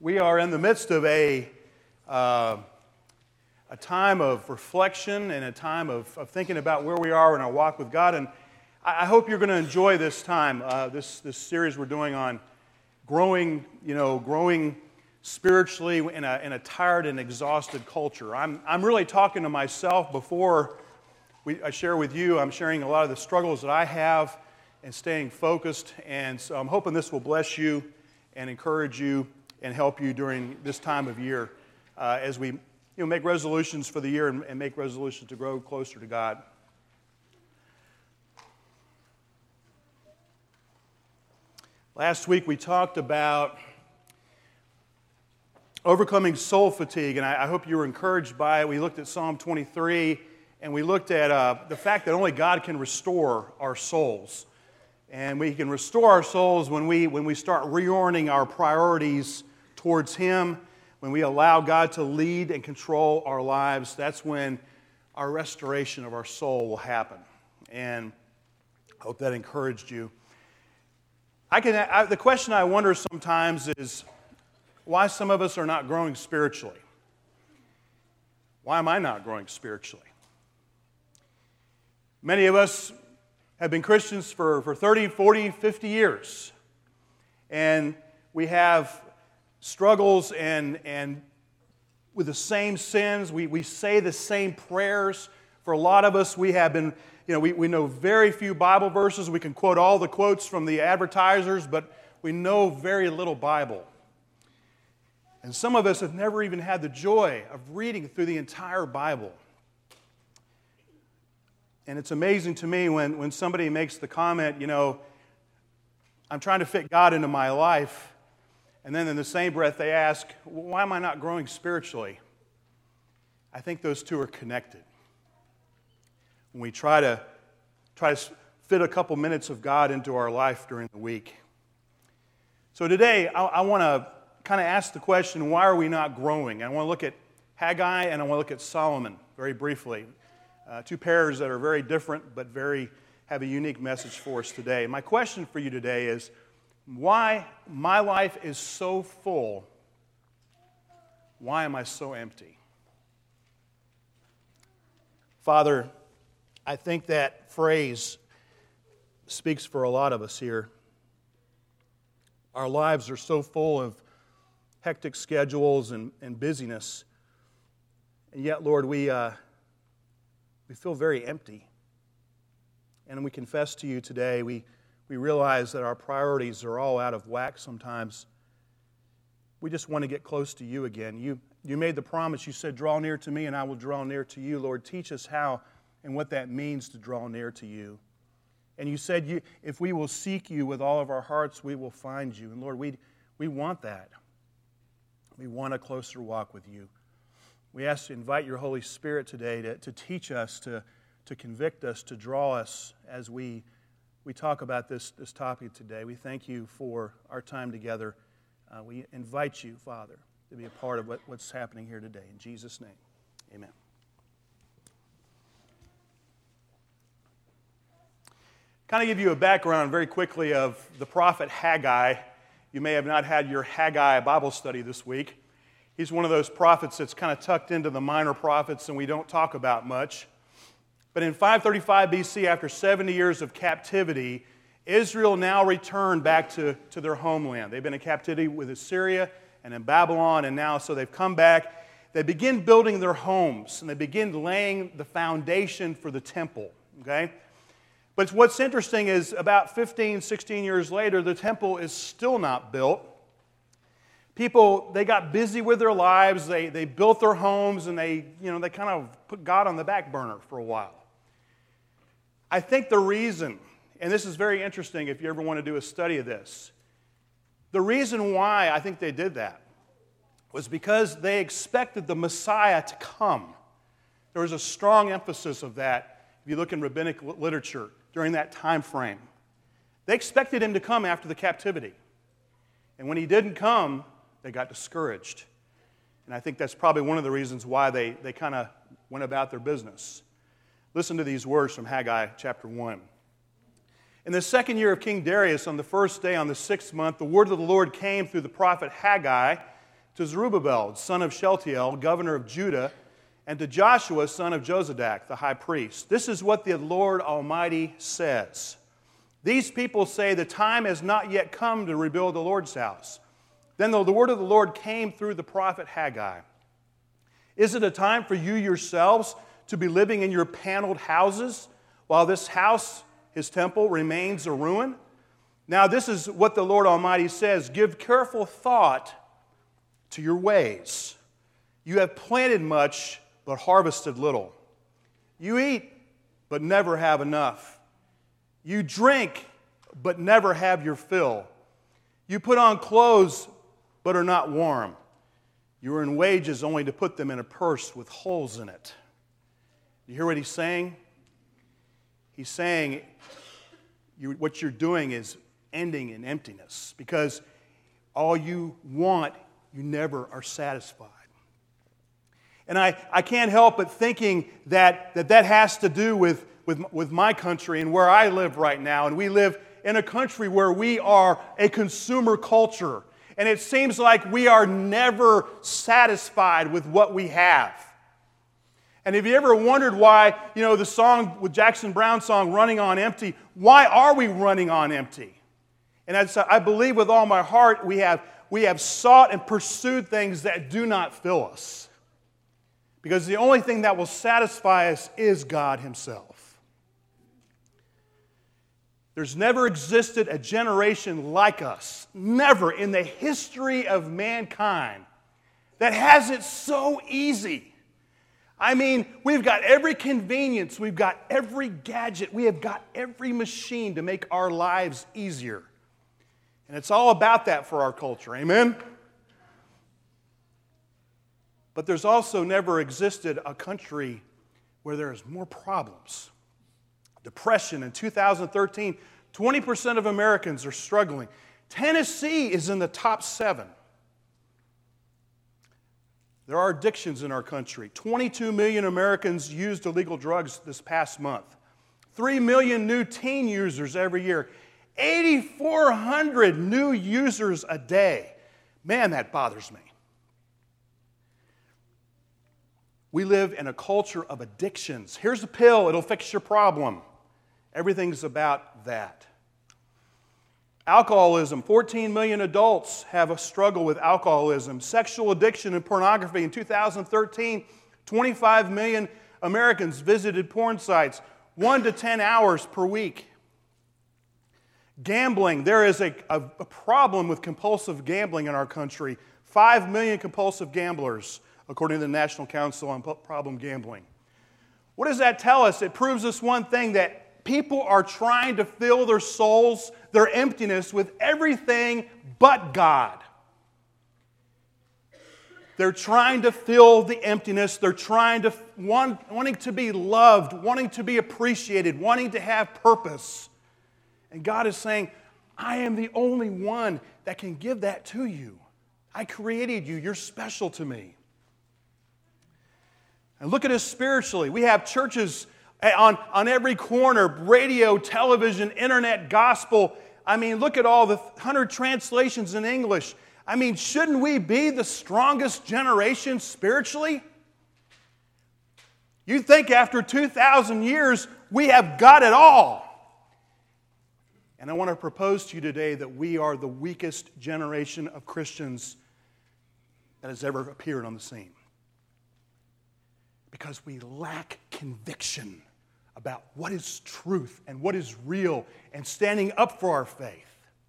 We are in the midst of a time of reflection and a time of thinking about where we are in our walk with God. And I hope you're going to enjoy this time, this series we're doing on growing spiritually in a tired and exhausted culture. I'm really talking to myself before I share with you. I'm sharing a lot of the struggles that I have and staying focused. And so I'm hoping this will bless you and encourage you and help you during this time of year as we make resolutions for the year and make resolutions to grow closer to God. Last week we talked about overcoming soul fatigue, and I hope you were encouraged by it. We looked at Psalm 23, and we looked at the fact that only God can restore our souls. And we can restore our souls when we start reorienting our priorities towards Him, when we allow God to lead and control our lives. That's when our restoration of our soul will happen. And I hope that encouraged you. The question I wonder sometimes is why some of us are not growing spiritually. Why am I not growing spiritually? Many of us have been Christians for 30, 40, 50 years. And we have struggles and with the same sins. We say the same prayers. For a lot of us, we have been, we know very few Bible verses. We can quote all the quotes from the advertisers, but we know very little Bible. And some of us have never even had the joy of reading through the entire Bible. And it's amazing to me when somebody makes the comment, I'm trying to fit God into my life. And then in the same breath they ask, why am I not growing spiritually? I think those two are connected. When we try to fit a couple minutes of God into our life during the week. So today I want to kind of ask the question, why are we not growing? I want to look at Haggai and I want to look at Solomon very briefly. Two pairs that are very different but have a unique message for us today. My question for you today is, why my life is so full, why am I so empty? Father, I think that phrase speaks for a lot of us here. Our lives are so full of hectic schedules and busyness, and yet, Lord, we feel very empty. And we confess to you today, we realize that our priorities are all out of whack sometimes. We just want to get close to you again. You made the promise. You said, draw near to me and I will draw near to you. Lord, teach us how and what that means to draw near to you. And you said, if we will seek you with all of our hearts, we will find you. And Lord, we want that. We want a closer walk with you. We ask to invite your Holy Spirit today to teach us, to convict us, to draw us as we talk about this topic today. We thank you for our time together. We invite you, Father, to be a part of what's happening here today. In Jesus' name, amen. Kind of give you a background very quickly of the prophet Haggai. You may have not had your Haggai Bible study this week. He's one of those prophets that's kind of tucked into the minor prophets and we don't talk about much. But in 535 BC, after 70 years of captivity, Israel now returned back to their homeland. They've been in captivity with Assyria and in Babylon, and now so they've come back. They begin building their homes, and they begin laying the foundation for the temple. Okay? But what's interesting is about 15, 16 years later, the temple is still not built. People, they got busy with their lives, they built their homes, and they kind of put God on the back burner for a while. I think the reason, and this is very interesting if you ever want to do a study of this, the reason why I think they did that was because they expected the Messiah to come. There was a strong emphasis of that if you look in rabbinic literature during that time frame. They expected him to come after the captivity. And when he didn't come, they got discouraged. And I think that's probably one of the reasons why they kind of went about their business. Listen to these words from Haggai chapter 1. In the second year of King Darius, on the first day, on the 6th month, the word of the Lord came through the prophet Haggai to Zerubbabel, son of Shealtiel, governor of Judah, and to Joshua, son of Jozadak, the high priest. This is what the Lord Almighty says. These people say the time has not yet come to rebuild the Lord's house. Then the word of the Lord came through the prophet Haggai. Is it a time for you yourselves to be living in your paneled houses while this house, his temple, remains a ruin? Now this is what the Lord Almighty says. Give careful thought to your ways. You have planted much, but harvested little. You eat, but never have enough. You drink, but never have your fill. You put on clothes, but are not warm. You earn wages only to put them in a purse with holes in it. You hear what he's saying? He's saying what you're doing is ending in emptiness, because all you want, you never are satisfied. And I can't help but thinking that has to do with my country and where I live right now. And we live in a country where we are a consumer culture. And it seems like we are never satisfied with what we have. And have you ever wondered why, the song with Jackson Browne's song, Running on Empty, why are we running on empty? And I believe with all my heart we have sought and pursued things that do not fill us. Because the only thing that will satisfy us is God Himself. There's never existed a generation like us, never in the history of mankind, that has it so easy. I mean, we've got every convenience, we've got every gadget, we have got every machine to make our lives easier. And it's all about that for our culture, amen? But there's also never existed a country where there's more problems. Depression in 2013, 20% of Americans are struggling. Tennessee is in the top 7. There are addictions in our country. 22 million Americans used illegal drugs this past month. 3 million new teen users every year. 8,400 new users a day. Man, that bothers me. We live in a culture of addictions. Here's a pill, it'll fix your problem. Everything's about that. Alcoholism. 14 million adults have a struggle with alcoholism. Sexual addiction and pornography. In 2013, 25 million Americans visited porn sites 1 to 10 hours per week. Gambling. There is a problem with compulsive gambling in our country. 5 million compulsive gamblers, according to the National Council on Problem Gambling. What does that tell us? It proves us one thing, that people are trying to fill their souls, their emptiness, with everything but God. They're trying to fill the emptiness. They're trying to, wanting to be loved, wanting to be appreciated, wanting to have purpose. And God is saying, I am the only one that can give that to you. I created you. You're special to me. And look at us spiritually. We have churches on every corner, radio, television, internet, gospel. I mean, look at all the 100 translations in English. I mean, shouldn't we be the strongest generation spiritually? You'd think after 2,000 years, we have got it all. And I want to propose to you today that we are the weakest generation of Christians that has ever appeared on the scene. Because we lack conviction about what is truth and what is real and standing up for our faith.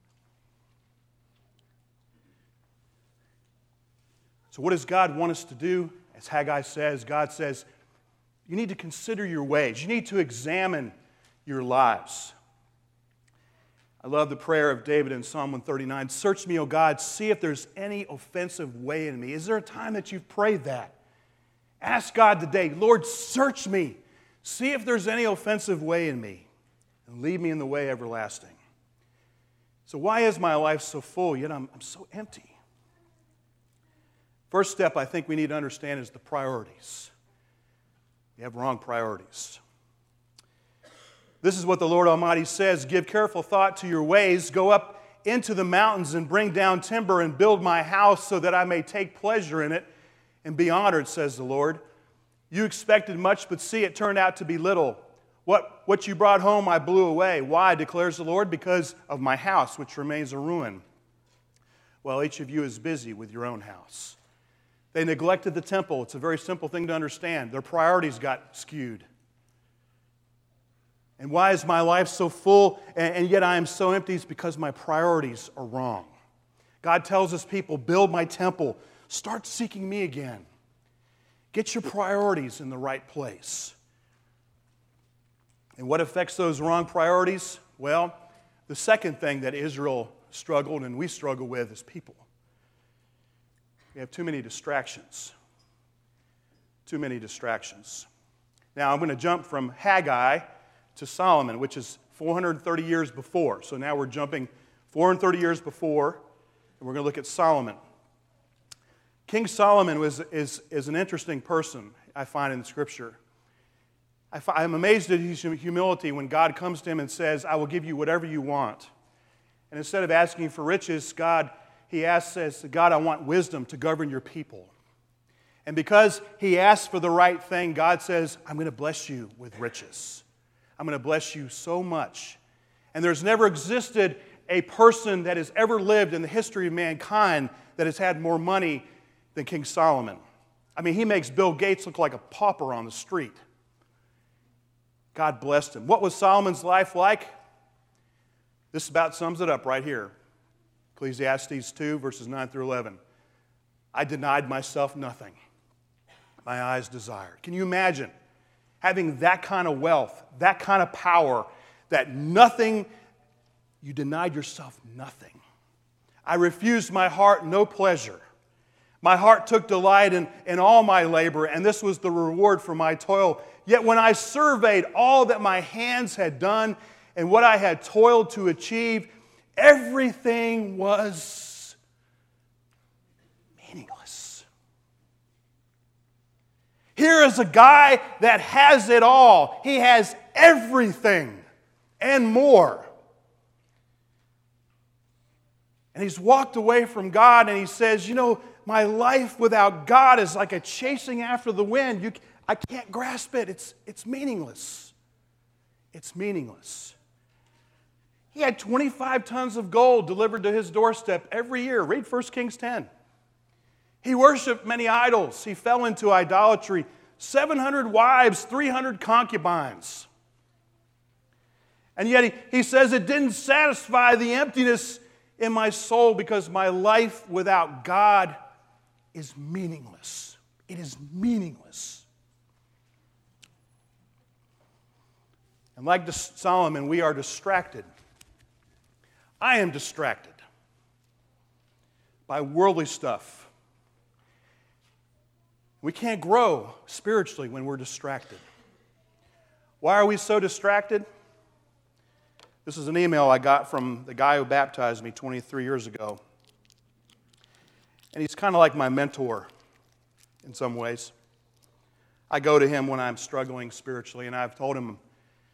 So what does God want us to do? As Haggai says, God says, you need to consider your ways. You need to examine your lives. I love the prayer of David in Psalm 139. Search me, O God, see if there's any offensive way in me. Is there a time that you've prayed that? Ask God today, Lord, search me. See if there's any offensive way in me, and lead me in the way everlasting. So why is my life so full, yet I'm so empty? First step I think we need to understand is the priorities. You have wrong priorities. This is what the Lord Almighty says, give careful thought to your ways, go up into the mountains and bring down timber and build my house so that I may take pleasure in it and be honored, says the Lord. You expected much, but see, it turned out to be little. What you brought home I blew away. Why, declares the Lord? Because of my house, which remains a ruin. Well, each of you is busy with your own house. They neglected the temple. It's a very simple thing to understand. Their priorities got skewed. And why is my life so full and yet I am so empty? It's because my priorities are wrong. God tells His people, build my temple. Start seeking me again. Get your priorities in the right place. And what affects those wrong priorities? Well, the second thing that Israel struggled and we struggle with as people. We have too many distractions. Too many distractions. Now, I'm going to jump from Haggai to Solomon, which is 430 years before. So now we're jumping 430 years before, and we're going to look at Solomon. King Solomon is an interesting person, I find in the Scripture. I'm amazed at his humility when God comes to him and says, I will give you whatever you want. And instead of asking for riches, he says, God, I want wisdom to govern your people. And because he asked for the right thing, God says, I'm going to bless you with riches. I'm going to bless you so much. And there's never existed a person that has ever lived in the history of mankind that has had more money than King Solomon. I mean, he makes Bill Gates look like a pauper on the street. God blessed him. What was Solomon's life like? This about sums it up right here. Ecclesiastes 2, verses 9 through 11. I denied myself nothing my eyes desired. Can you imagine having that kind of wealth, that kind of power, that nothing, you denied yourself nothing. I refused my heart no pleasure. My heart took delight in all my labor, and this was the reward for my toil. Yet when I surveyed all that my hands had done and what I had toiled to achieve, everything was meaningless. Here is a guy that has it all. He has everything and more. And he's walked away from God and he says, you know, my life without God is like a chasing after the wind. I can't grasp it. It's meaningless. It's meaningless. He had 25 tons of gold delivered to his doorstep every year. Read 1 Kings 10. He worshiped many idols. He fell into idolatry. 700 wives, 300 concubines. And yet he says it didn't satisfy the emptiness in my soul because my life without God is meaningless. It is meaningless. And like Solomon, we are distracted. I am distracted by worldly stuff. We can't grow spiritually when we're distracted. Why are we so distracted? This is an email I got from the guy who baptized me 23 years ago. And he's kind of like my mentor in some ways. I go to him when I'm struggling spiritually, and I've told him,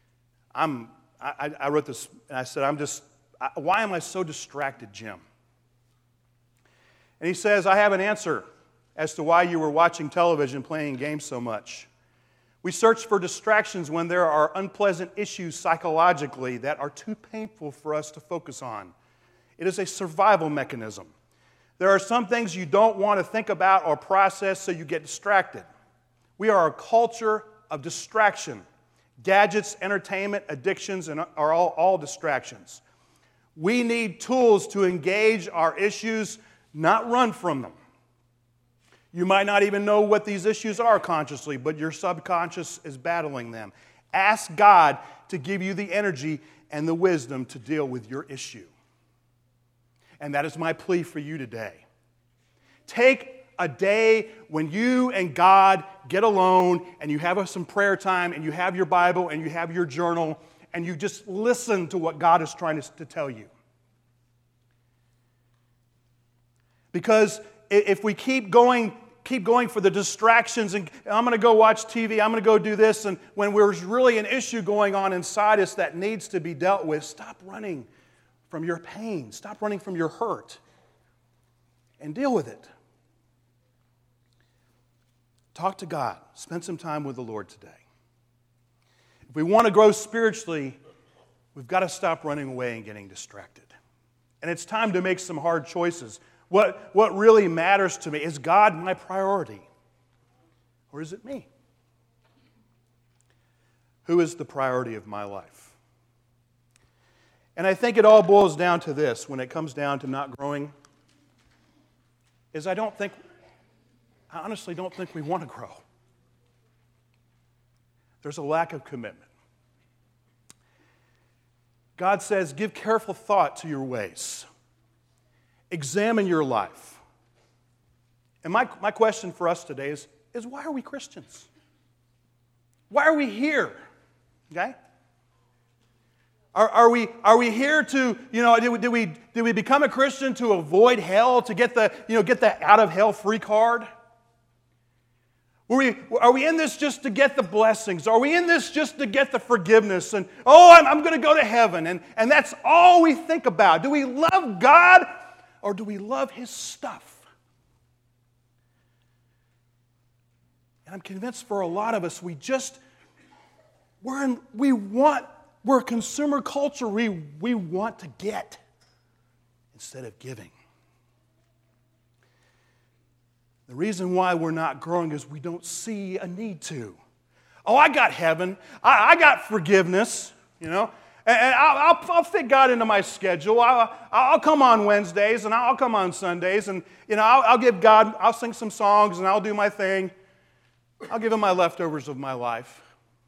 I wrote this, and I said, why am I so distracted, Jim? And he says, I have an answer as to why you were watching television, playing games so much. We search for distractions when there are unpleasant issues psychologically that are too painful for us to focus on. It is a survival mechanism. There are some things you don't want to think about or process, so you get distracted. We are a culture of distraction. Gadgets, entertainment, addictions, and are all distractions. We need tools to engage our issues, not run from them. You might not even know what these issues are consciously, but your subconscious is battling them. Ask God to give you the energy and the wisdom to deal with your issue. And that is my plea for you today. Take a day when you and God get alone and you have some prayer time and you have your Bible and you have your journal and you just listen to what God is trying to tell you. Because if we keep going for the distractions and I'm going to go watch TV, I'm going to go do this, and when there's really an issue going on inside us that needs to be dealt with, stop running from your pain. Stop running from your hurt. And deal with it. Talk to God. Spend some time with the Lord today. If we want to grow spiritually, we've got to stop running away and getting distracted. And it's time to make some hard choices. What really matters to me? Is God my priority? Or is it me? Who is the priority of my life? And I think it all boils down to this when it comes down to not growing, is I honestly don't think we want to grow. There's a lack of commitment. God says, give careful thought to your ways. Examine your life. And my question for us today is why are we Christians? Why are we here? Okay? Are we here to, did we become a Christian to avoid hell, to get the out of hell free card? Are we in this just to get the blessings? Are we in this just to get the forgiveness? And, I'm going to go to heaven. And that's all we think about. Do we love God or do we love His stuff? And I'm convinced for a lot of us, we're a consumer culture. We want to get instead of giving. The reason why we're not growing is we don't see a need to. I got heaven. I got forgiveness, And I'll fit God into my schedule. I'll come on Wednesdays and I'll come on Sundays and, I'll give God, I'll sing some songs and I'll do my thing. I'll give Him my leftovers of my life.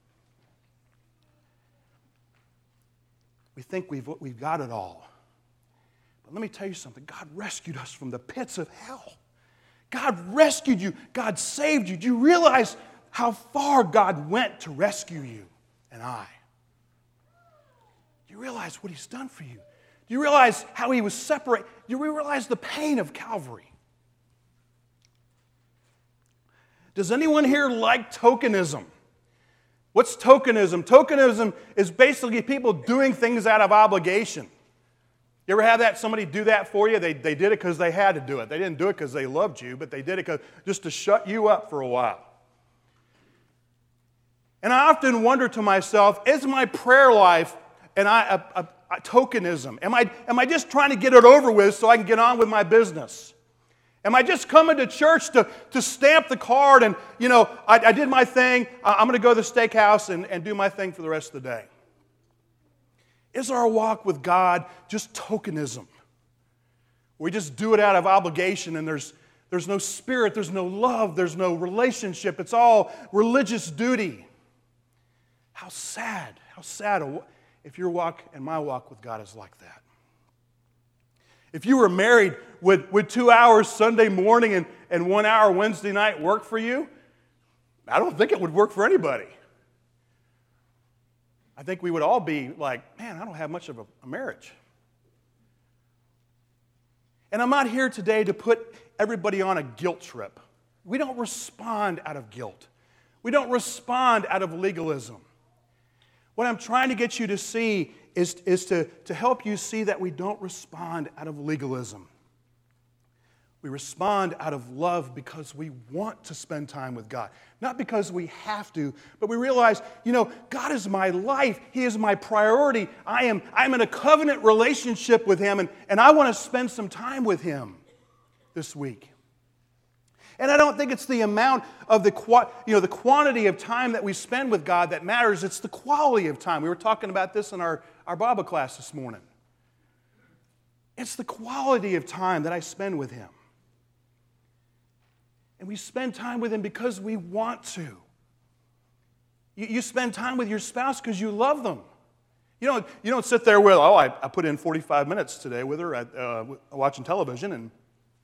We think we've got it all. But let me tell you something. God rescued us from the pits of hell. God rescued you. God saved you. Do you realize how far God went to rescue you and I? Do you realize what He's done for you? Do you realize how He was separated? Do you realize the pain of Calvary? Does anyone here like tokenism? What's tokenism? Tokenism is basically people doing things out of obligation. You ever have that? Somebody do that for you? They did it because they had to do it. They didn't do it because they loved you, but they did it just to shut you up for a while. And I often wonder to myself, is my prayer life a tokenism? Am I just trying to get it over with so I can get on with my business? Am I just coming to church to stamp the card and, I did my thing, I'm going to go to the steakhouse and do my thing for the rest of the day? Is our walk with God just tokenism? We just do it out of obligation and there's no spirit, there's no love, there's no relationship. It's all religious duty. How sad if your walk and my walk with God is like that. If you were married, would 2 hours Sunday morning and 1 hour Wednesday night work for you? I don't think it would work for anybody. I think we would all be like, man, I don't have much of a marriage. And I'm not here today to put everybody on a guilt trip. We don't respond out of guilt. We don't respond out of legalism. What I'm trying to get you to see is to help you see that we don't respond out of legalism. We respond out of love because we want to spend time with God. Not because we have to, but we realize, God is my life. He is my priority. I'm in a covenant relationship with Him, and I want to spend some time with Him this week. And I don't think it's the amount of the quantity of time that we spend with God that matters. It's the quality of time. We were talking about this in our Bible class this morning. It's the quality of time that I spend with Him. And we spend time with Him because we want to. You spend time with your spouse because you love them. You don't sit there with, I put in 45 minutes today with her watching television, and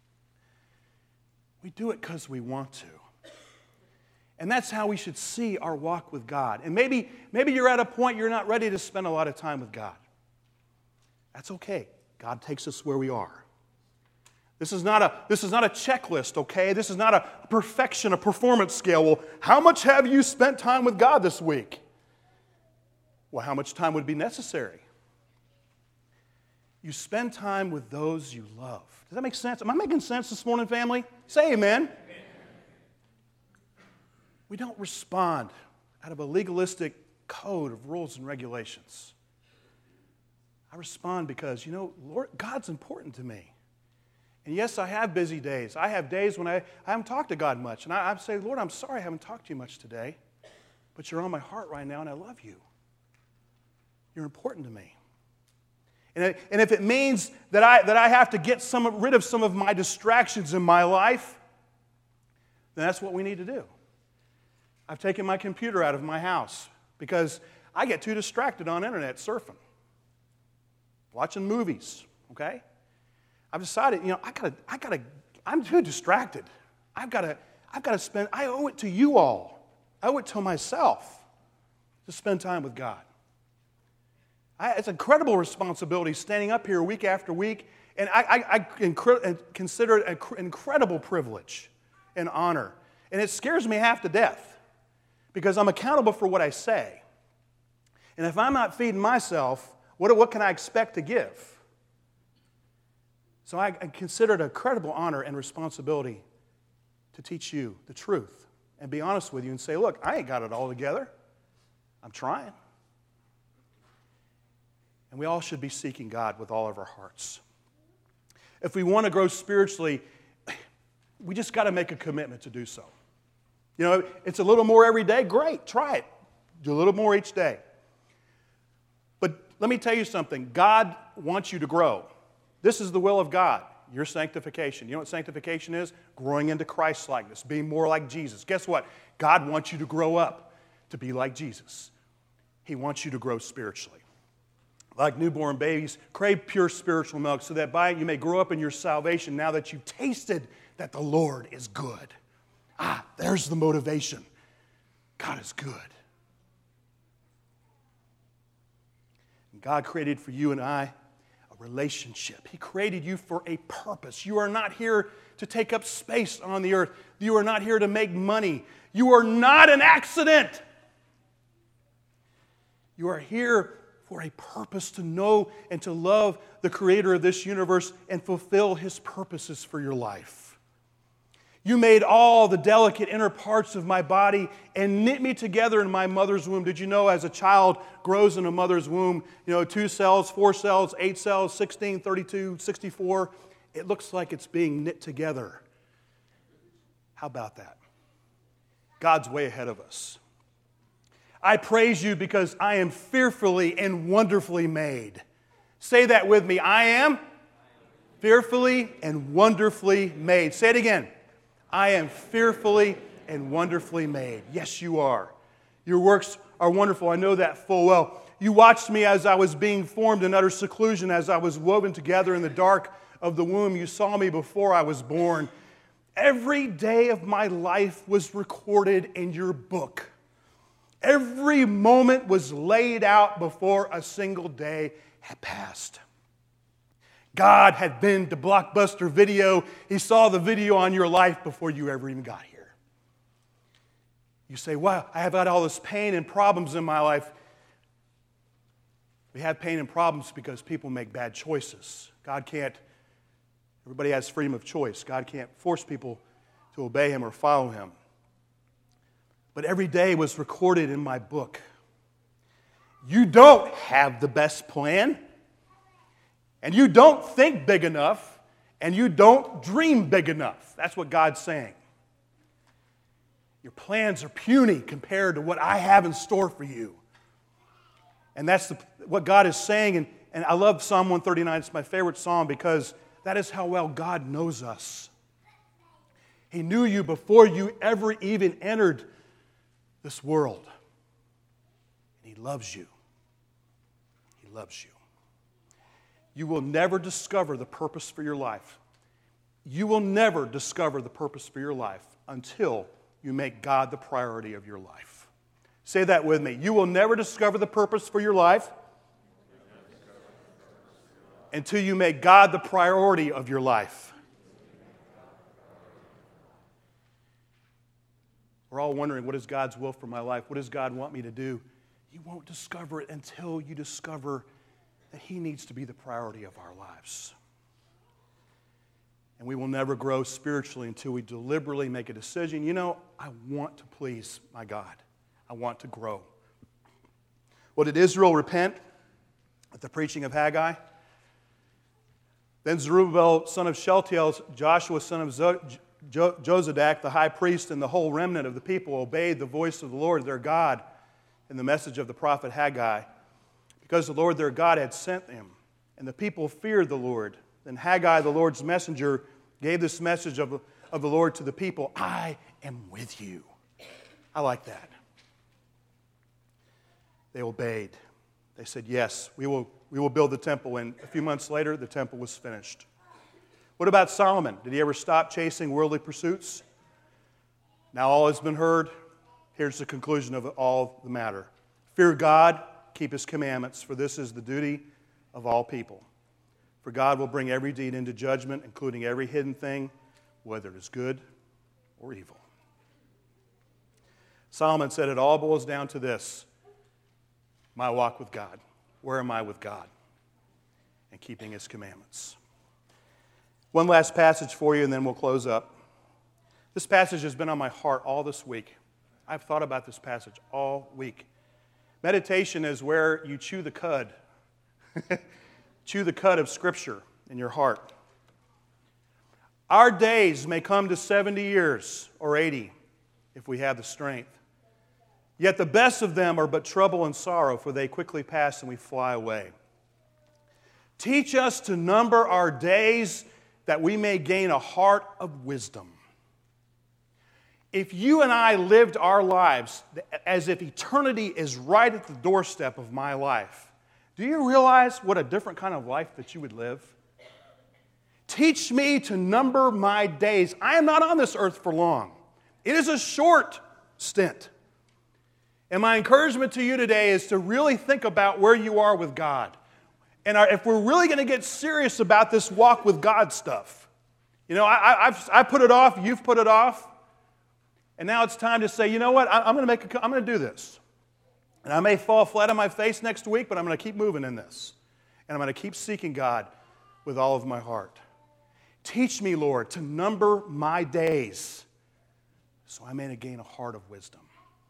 we do it because we want to. And that's how we should see our walk with God. And maybe you're at a point you're not ready to spend a lot of time with God. That's okay. God takes us where we are. This is not a checklist, okay? This is not a perfection, a performance scale. Well, how much have you spent time with God this week? Well, how much time would be necessary? You spend time with those you love. Does that make sense? Am I making sense this morning, family? Say amen. We don't respond out of a legalistic code of rules and regulations. I respond because, Lord, God's important to me. And yes, I have busy days. I have days when I haven't talked to God much. And I say, Lord, I'm sorry I haven't talked to you much today. But you're on my heart right now, and I love you. You're important to me. And if it means that I have to get rid of some of my distractions in my life, then that's what we need to do. I've taken my computer out of my house because I get too distracted on internet surfing, watching movies, okay? I've decided, I'm too distracted. I've got to spend, I owe it to you all. I owe it to myself to spend time with God. It's an incredible responsibility standing up here week after week, and I consider it an incredible privilege and honor. And it scares me half to death because I'm accountable for what I say. And if I'm not feeding myself, what can I expect to give? So I consider it a credible honor and responsibility to teach you the truth and be honest with you and say, look, I ain't got it all together. I'm trying. And we all should be seeking God with all of our hearts. If we want to grow spiritually, we just got to make a commitment to do so. It's a little more every day. Great, try it. Do a little more each day. But let me tell you something. God wants you to grow. This is the will of God, your sanctification. You know what sanctification is? Growing into Christ-likeness, being more like Jesus. Guess what? God wants you to grow up to be like Jesus. He wants you to grow spiritually. Like newborn babies, crave pure spiritual milk so that by it you may grow up in your salvation now that you've tasted that the Lord is good. There's the motivation. God is good. And God created for you and I a relationship. He created you for a purpose. You are not here to take up space on the earth. You are not here to make money. You are not an accident. You are here for a purpose to know and to love the Creator of this universe and fulfill His purposes for your life. You made all the delicate inner parts of my body and knit me together in my mother's womb. Did you know as a child grows in a mother's womb, 2 cells, 4 cells, 8 cells, 16, 32, 64, it looks like it's being knit together. How about that? God's way ahead of us. I praise you because I am fearfully and wonderfully made. Say that with me. I am fearfully and wonderfully made. Say it again. I am fearfully and wonderfully made. Yes, you are. Your works are wonderful. I know that full well. You watched me as I was being formed in utter seclusion, as I was woven together in the dark of the womb. You saw me before I was born. Every day of my life was recorded in your book. Every moment was laid out before a single day had passed. God had been to Blockbuster Video. He saw the video on your life before you ever even got here. You say, wow, I have had all this pain and problems in my life. We have pain and problems because people make bad choices. Everybody has freedom of choice. God can't force people to obey Him or follow Him. But every day was recorded in my book. You don't have the best plan, and you don't think big enough, and you don't dream big enough. That's what God's saying. Your plans are puny compared to what I have in store for you. And that's what God is saying, and I love Psalm 139. It's my favorite psalm because that is how well God knows us. He knew you before you ever even entered this world. And He loves you. He loves you. You will never discover the purpose for your life. You will never discover the purpose for your life until you make God the priority of your life. Say that with me. You will never discover the purpose for your life until you make God the priority of your life. We're all wondering, what is God's will for my life? What does God want me to do? You won't discover it until you discover that He needs to be the priority of our lives. And we will never grow spiritually until we deliberately make a decision. You know, I want to please my God. I want to grow. Well, did Israel repent at the preaching of Haggai? Then Zerubbabel, son of Shealtiel, Joshua, son of Jozadak, the high priest, and the whole remnant of the people obeyed the voice of the Lord their God in the message of the prophet Haggai, because the Lord their God had sent them. And the people feared the Lord. Then Haggai, the Lord's messenger, gave this message of the Lord to the people: I am with you. I like that. They obeyed. They said, yes, we will build the temple. And a few months later, the temple was finished. What about Solomon? Did he ever stop chasing worldly pursuits? Now all has been heard. Here's the conclusion of all the matter. Fear God, keep His commandments, for this is the duty of all people. For God will bring every deed into judgment, including every hidden thing, whether it is good or evil. Solomon said it all boils down to this: my walk with God. Where am I with God? And keeping His commandments. One last passage for you, and then we'll close up. This passage has been on my heart all this week. I've thought about this passage all week. Meditation is where you chew the cud. Chew the cud of Scripture in your heart. Our days may come to 70 years or 80 if we have the strength. Yet the best of them are but trouble and sorrow, for they quickly pass and we fly away. Teach us to number our days that we may gain a heart of wisdom. If you and I lived our lives as if eternity is right at the doorstep of my life, do you realize what a different kind of life that you would live? Teach me to number my days. I am not on this earth for long. It is a short stint. And my encouragement to you today is to really think about where you are with God. And if we're really going to get serious about this walk with God stuff, you know, I put it off, you've put it off, and now it's time to say, you know what, I'm going to do this. And I may fall flat on my face next week, but I'm going to keep moving in this. And I'm going to keep seeking God with all of my heart. Teach me, Lord, to number my days so I may gain a heart of wisdom.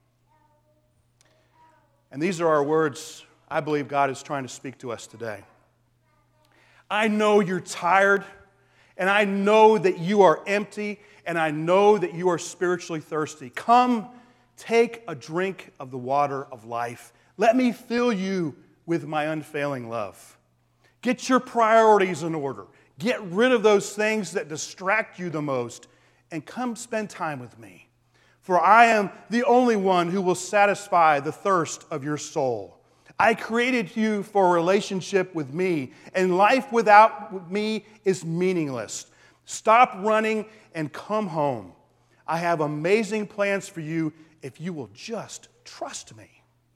And these are our words I believe God is trying to speak to us today. I know you're tired, and I know that you are empty, and I know that you are spiritually thirsty. Come, take a drink of the water of life. Let me fill you with my unfailing love. Get your priorities in order. Get rid of those things that distract you the most, and come spend time with me. For I am the only one who will satisfy the thirst of your soul. I created you for a relationship with me, and life without me is meaningless. Stop running and come home. I have amazing plans for you if you will just trust me.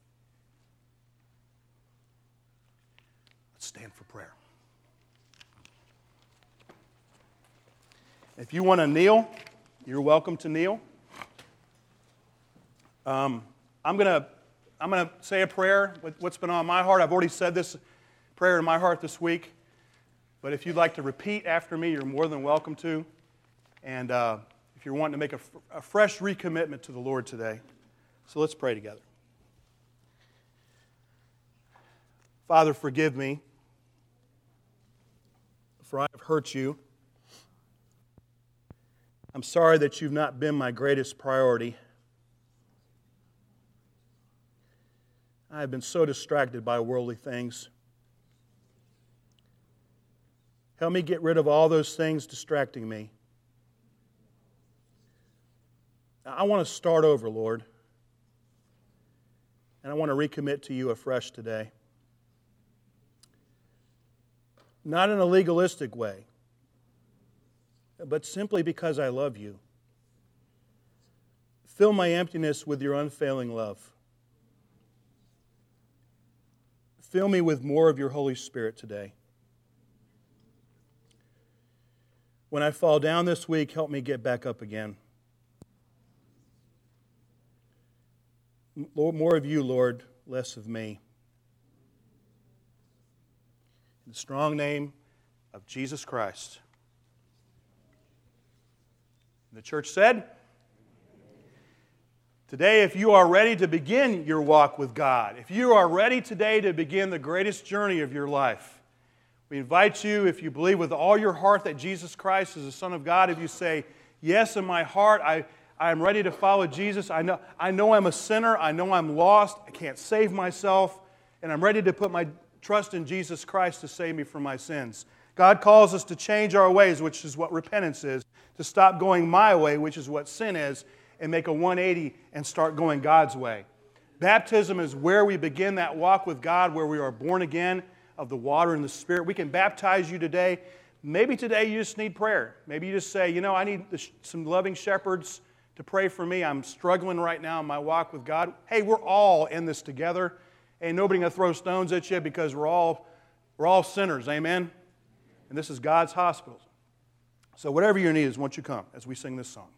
Let's stand for prayer. If you want to kneel, you're welcome to kneel. I'm going to say a prayer with what's been on my heart. I've already said this prayer in my heart this week. But if you'd like to repeat after me, you're more than welcome to. And if you're wanting to make a fresh recommitment to the Lord today. So let's pray together. Father, forgive me, for I have hurt you. I'm sorry that you've not been my greatest priority. I have been so distracted by worldly things. Help me get rid of all those things distracting me. I want to start over, Lord. And I want to recommit to you afresh today. Not in a legalistic way, but simply because I love you. Fill my emptiness with your unfailing love. Fill me with more of your Holy Spirit today. When I fall down this week, help me get back up again. Lord, more of you, Lord, less of me. In the strong name of Jesus Christ. And the church said, today, if you are ready to begin your walk with God, if you are ready today to begin the greatest journey of your life, we invite you, if you believe with all your heart that Jesus Christ is the Son of God, if you say, yes, in my heart, I am ready to follow Jesus. I know I'm a sinner. I know I'm lost. I can't save myself. And I'm ready to put my trust in Jesus Christ to save me from my sins. God calls us to change our ways, which is what repentance is, to stop going my way, which is what sin is, and make a 180 and start going God's way. Baptism is where we begin that walk with God, where we are born again of the water and the Spirit. We can baptize you today. Maybe today you just need prayer. Maybe you just say, I need some loving shepherds to pray for me. I'm struggling right now in my walk with God. Hey, we're all in this together. Ain't nobody going to throw stones at you because we're all sinners. Amen? And this is God's hospital. So whatever your need is, won't you come as we sing this song?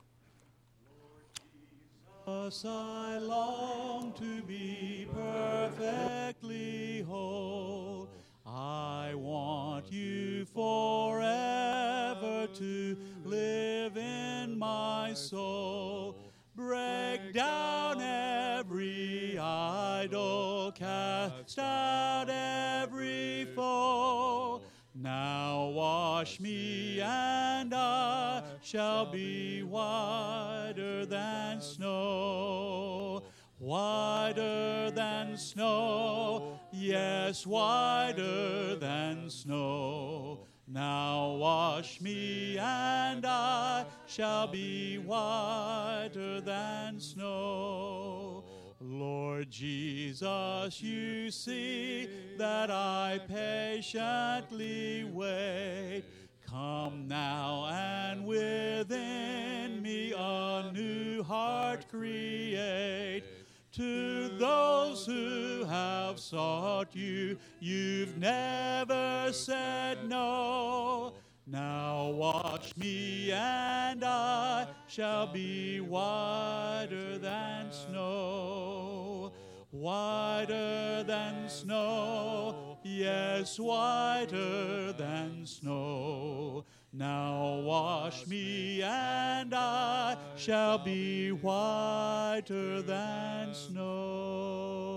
Jesus, I long to be perfectly whole. I want you forever to live in my soul. Break down every idol, cast out every foe. Now wash me and I shall be whiter than snow. Whiter than snow, yes, whiter than snow. Now wash me and I shall be whiter than snow. Lord Jesus, you see that I patiently wait. Come now and within me a new heart create. To those who have sought you, you've never said no. Now watch me and I shall be whiter than snow. Whiter than snow, yes, whiter than snow. Now wash me and I shall be whiter than snow.